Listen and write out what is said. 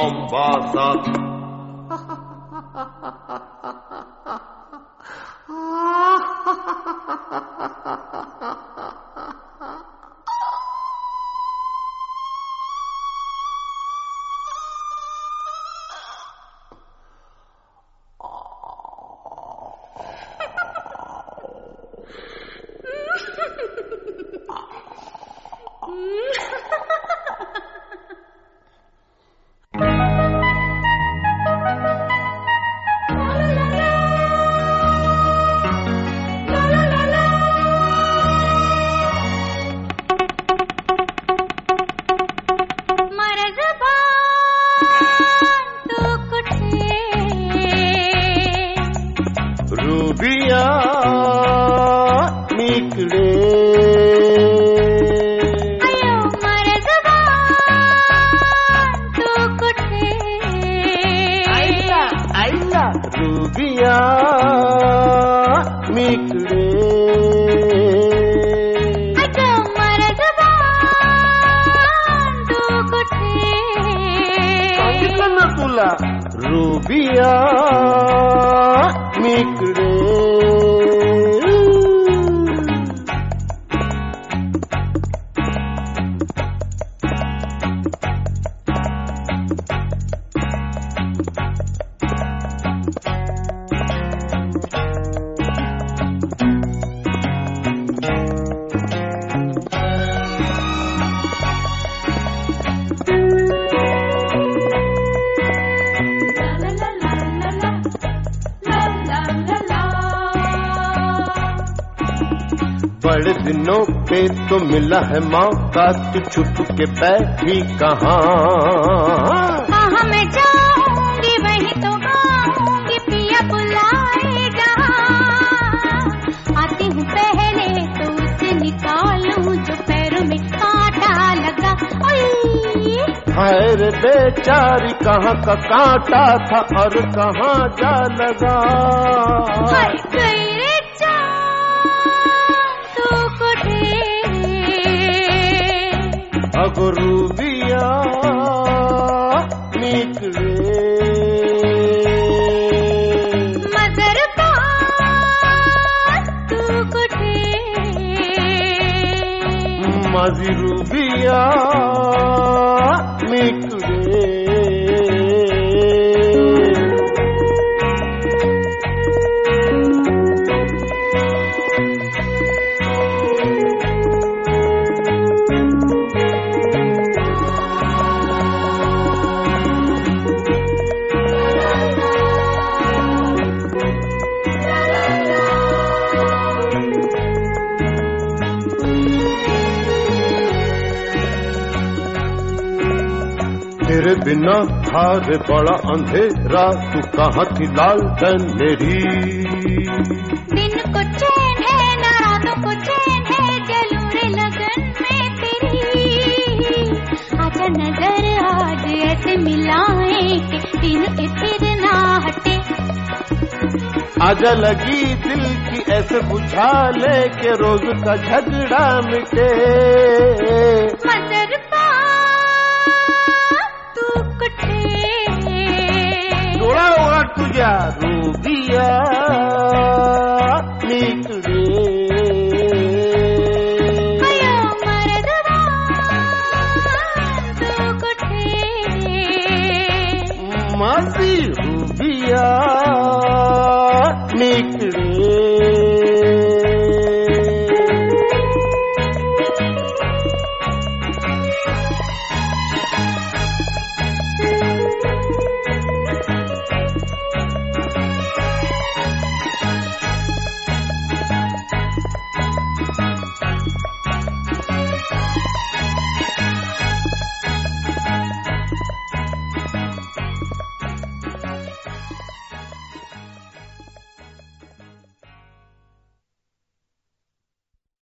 bombasat. Rubia निकले अयो मर्ज़बान तो कुठे आइला आइला रूबिया निकले अयो मर्ज़बान तो कुठे सांगितलं ना तुला रूबिया निकले बड़े दिनों पे तो मिला है मौका, तू छुप के बैठी कहाँ? कहाँ मैं जाऊंगी वहीं तो आऊंगी, पिया बुलाए जहाँ। आती हूँ पहले तो उसे निकालूं जो पैरों में कांटा लगा। हाय रे बेचारी कहाँ का कांटा था और कहाँ जा लगा। हाय गई रे अब रूबिया निकले मज़रबान तू कुठे माझी रूबिया निकले तेरे बिना हार बड़ा अंधेरा, तू कहाँ थी लालटेन मेरी? दिन को चैन है ना रातों को चैन है, चलूं रे लगन में तेरी। आजा नजर आज ऐसे मिलाएं कि दिन के फिर ना हटे। आजा लगी दिल की ऐसे बुझा ले के रोज का झगड़ा मिटे। डोळा ओळा तुझ्या रूबिया निकले अयो मर्ज़बान तू कुठे माझी रूबिया निकले